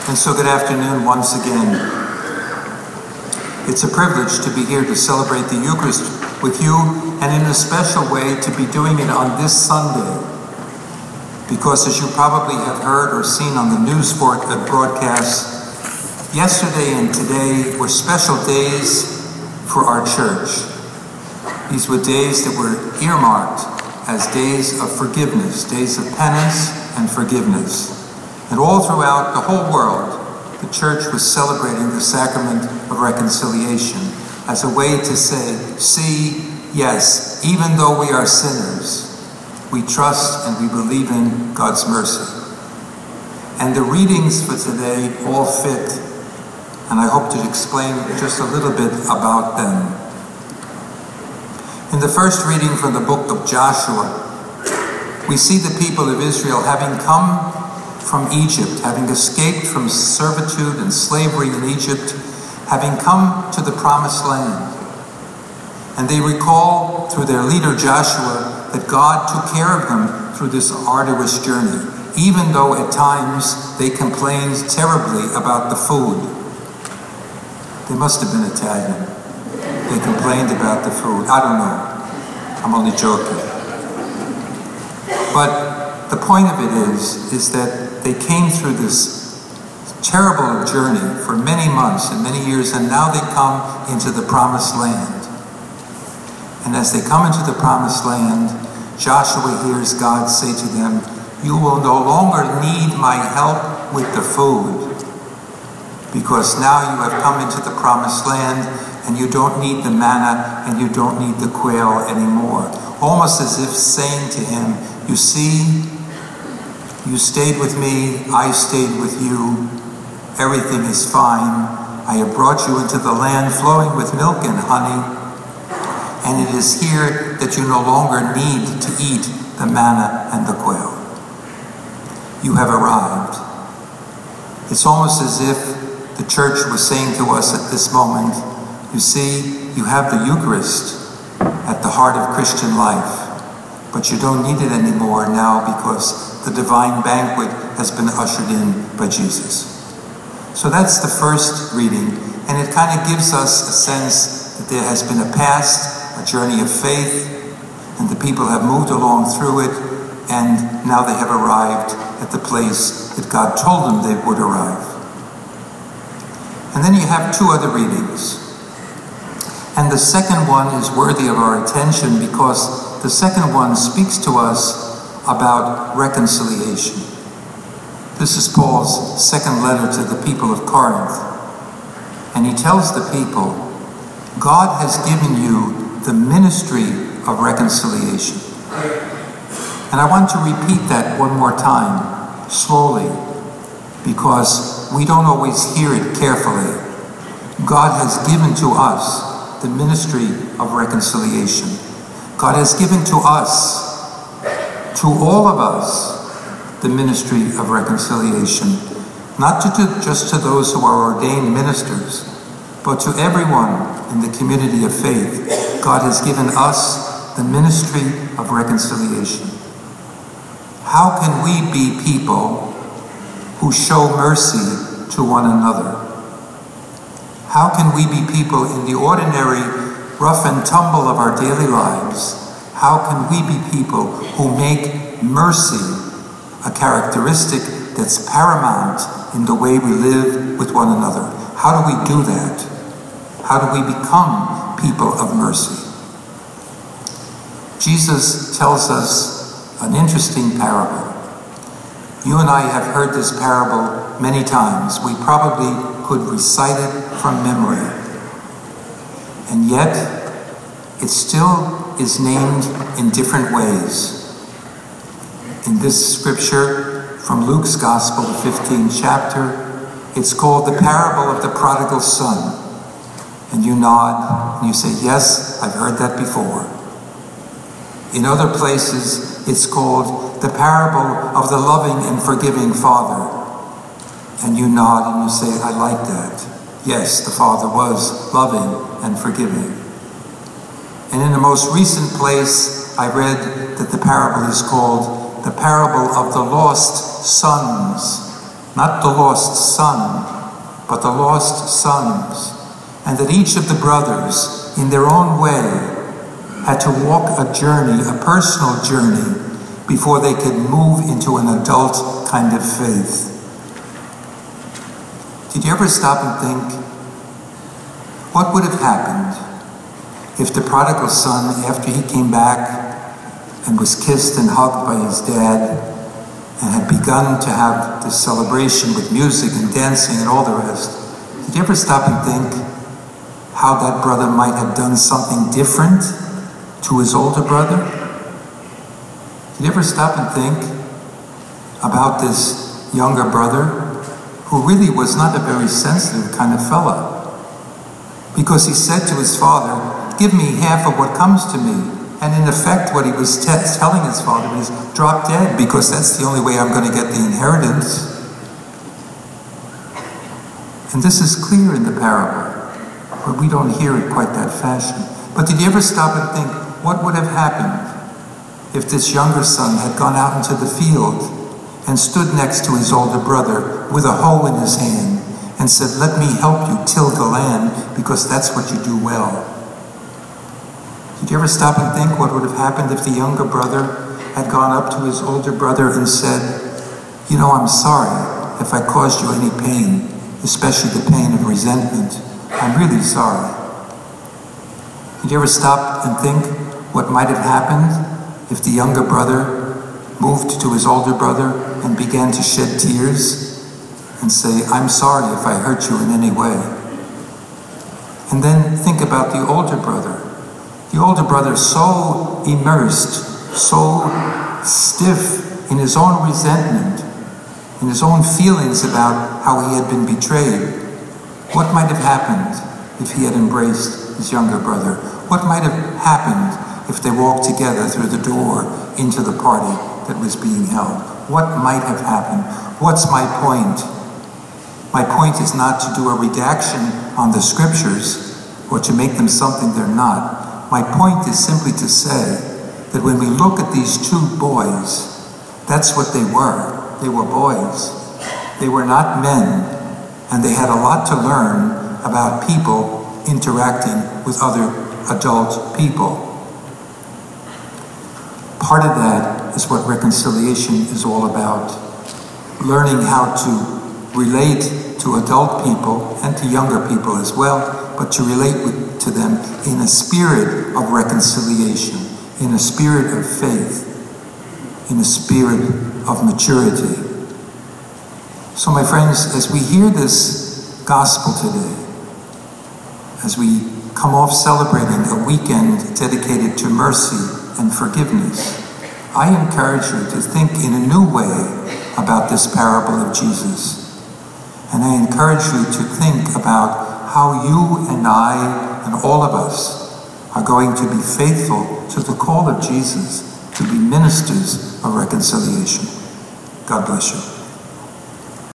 And so good afternoon once again. It's a privilege to be here to celebrate the Eucharist with you, and in a special way to be doing it on this Sunday. Because as you probably have heard or seen on the news broadcast, yesterday and today were special days for our church. These were days that were earmarked as days of forgiveness, days of penance and forgiveness. And all throughout the whole world, the church was celebrating the sacrament of reconciliation as a way to say, see, yes, even though we are sinners, we trust and we believe in God's mercy. And the readings for today all fit, and I hope to explain just a little bit about them. In the first reading from the book of Joshua, we see the people of Israel having come from Egypt, having escaped from servitude and slavery in Egypt, having come to the promised land. And they recall through their leader Joshua that God took care of them through this arduous journey, even though at times they complained terribly about the food. They must have been Italian. They complained about the food. I don't know. I'm only joking. But the point of it is that they came through this terrible journey for many months and many years, and now they come into the promised land. And as they come into the promised land, Joshua hears God say to them, you will no longer need my help with the food, because now you have come into the promised land and you don't need the manna and you don't need the quail anymore. Almost as if saying to him, you see, you stayed with me, I stayed with you, everything is fine. I have brought you into the land flowing with milk and honey, and it is here that you no longer need to eat the manna and the quail. You have arrived. It's almost as if the church was saying to us at this moment, you see, you have the Eucharist at the heart of Christian life, but you don't need it anymore now because the divine banquet has been ushered in by Jesus. So that's the first reading, and it kind of gives us a sense that there has been a past, a journey of faith, and the people have moved along through it, and now they have arrived at the place that God told them they would arrive. And then you have two other readings. And the second one is worthy of our attention because the second one speaks to us about reconciliation. This is Paul's second letter to the people of Corinth. And he tells the people, God has given you the ministry of reconciliation. And I want to repeat that one more time, slowly, because we don't always hear it carefully. God has given to us the ministry of reconciliation. God has given to us, to all of us, the ministry of reconciliation, not just to those who are ordained ministers, but to everyone in the community of faith. God has given us the ministry of reconciliation. How can we be people who show mercy to one another? How can we be people in the ordinary rough and tumble of our daily lives? How can we be people who make mercy a characteristic that's paramount in the way we live with one another? How do we do that? How do we become people of mercy? Jesus tells us an interesting parable. You and I have heard this parable many times. We probably could recite it from memory. And yet, it still is named in different ways. In this scripture from Luke's Gospel, the 15th chapter, it's called the parable of the prodigal son. And you nod and you say, yes, I've heard that before. In other places, it's called the parable of the loving and forgiving father. And you nod and you say, I like that. Yes, the Father was loving and forgiving. And in the most recent place, I read that the parable is called the parable of the lost sons. not the lost son, but the lost sons, and that each of the brothers, in their own way, had to walk a journey, a personal journey, before they could move into an adult kind of faith. Did you ever stop and think, what would have happened if the prodigal son, after he came back and was kissed and hugged by his dad, and had begun to have this celebration with music and dancing and all the rest, did you ever stop and think how that brother might have done something different to his older brother? Did you ever stop and think about this younger brother who really was not a very sensitive kind of fella? Because he said to his father, "Give me half of what comes to me." And in effect, what he was telling his father is, drop dead, because that's the only way I'm going to get the inheritance. And this is clear in the parable, but we don't hear it quite that fashion. But did you ever stop and think, what would have happened if this younger son had gone out into the field and stood next to his older brother with a hoe in his hand and said, "Let me help you till the land, because that's what you do well"? Did you ever stop and think what would have happened if the younger brother had gone up to his older brother and said, "You know, I'm sorry if I caused you any pain, especially the pain of resentment. I'm really sorry"? Did you ever stop and think what might have happened if the younger brother moved to his older brother and began to shed tears and say, "I'm sorry if I hurt you in any way"? And then think about the older brother. The older brother, so immersed, so stiff in his own resentment, in his own feelings about how he had been betrayed. What might have happened if he had embraced his younger brother? What might have happened if they walked together through the door into the party that was being held? What might have happened? What's my point? My point is not to do a redaction on the scriptures or to make them something they're not. My point is simply to say that when we look at these two boys, that's what they were. They were boys. They were not men, and they had a lot to learn about people interacting with other adult people. Part of that is what reconciliation is all about. Learning how to relate to adult people and to younger people as well, but to relate to them in a spirit of reconciliation, in a spirit of faith, in a spirit of maturity. So my friends, as we hear this gospel today, as we come off celebrating a weekend dedicated to mercy and forgiveness, I encourage you to think in a new way about this parable of Jesus. And I encourage you to think about how you and I and all of us are going to be faithful to the call of Jesus to be ministers of reconciliation. God bless you.